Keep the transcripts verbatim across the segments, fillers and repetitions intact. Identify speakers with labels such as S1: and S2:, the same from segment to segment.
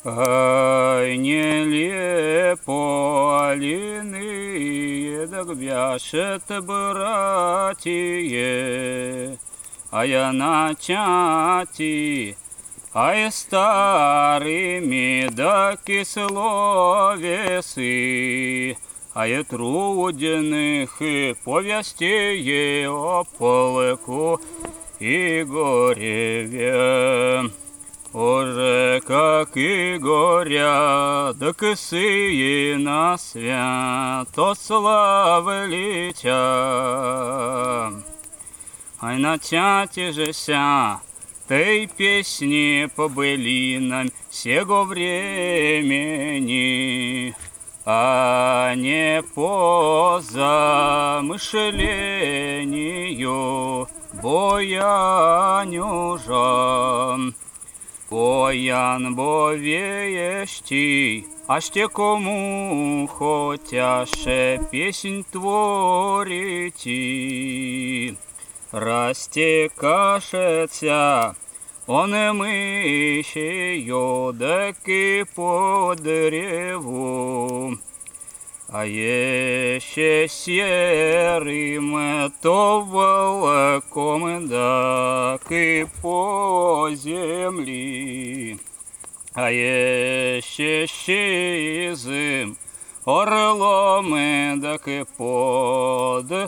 S1: Ай, нелепо линые, да гбяшет братье, а я начати, ай старыми да кисловесы, а я трудных и повестей о полку и гореве. Уже как и горя, да косые на свято славлитя. Ай начати же ся, той песни побыли нам сего времени, а не по замышлению боянюжа. Боян бовещий, аж те кому хотяше песнь творити. Растекашется он и мышью, даки по древу. А еще серым то волоком, так и по земли. А еще сизым орлом, так и под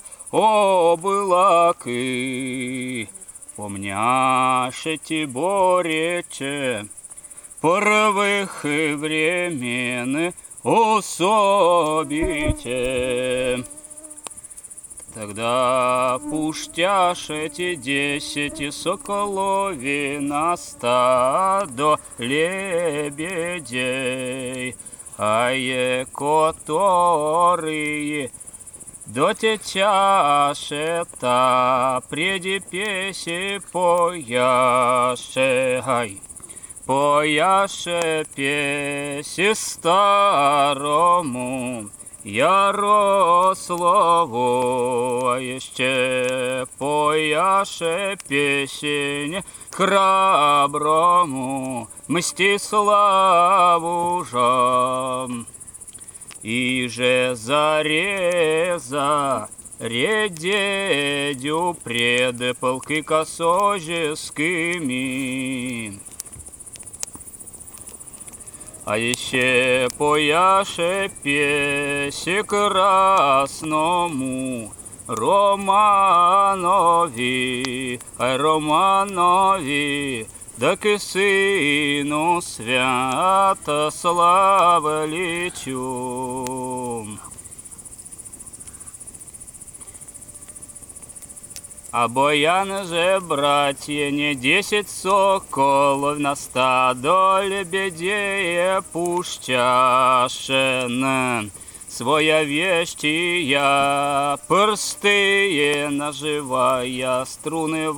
S1: облаки. Помняшете борече первых времен особите. Тогда пуштяш эти десять соколови на стадо лебедей, а е которые до те чашета преди песи пояше, ай, пояше песи старому Ярославу, а еще пояше песень храброму Мстиславу жам. И же зареза редедю пред полки косожескими. А еще пояше песи красному Романови, ай Романови, да к сыну Святославличу. А боян же, братья, не десять соколов на стадо лебедей пущашен, своя вещия перстые наживая, струны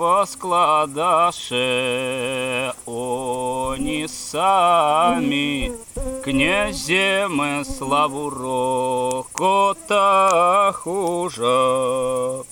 S1: воскладаше. Они сами князем славу рокота хуже.